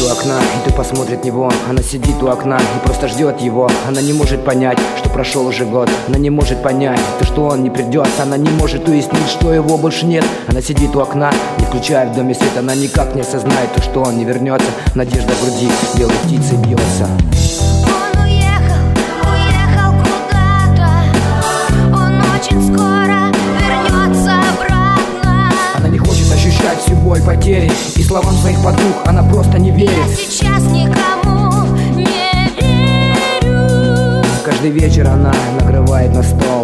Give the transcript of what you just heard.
у окна, и ты посмотрит в него. Она сидит у окна и просто ждет его. Она не может понять, что прошел уже год. Она не может понять, то что он не придет. Она не может уяснить, что его больше нет. Она сидит у окна, не включая в доме свет. Она никак не осознает то, что он не вернется. Надежда в груди белой птицей бьется. Он уехал куда-то. Он очень скоро вернется обратно. Она не хочет ощущать всю боль потери, и словам своих подруг она просто не верит. Я сейчас никому не верю. Каждый вечер она накрывает на стол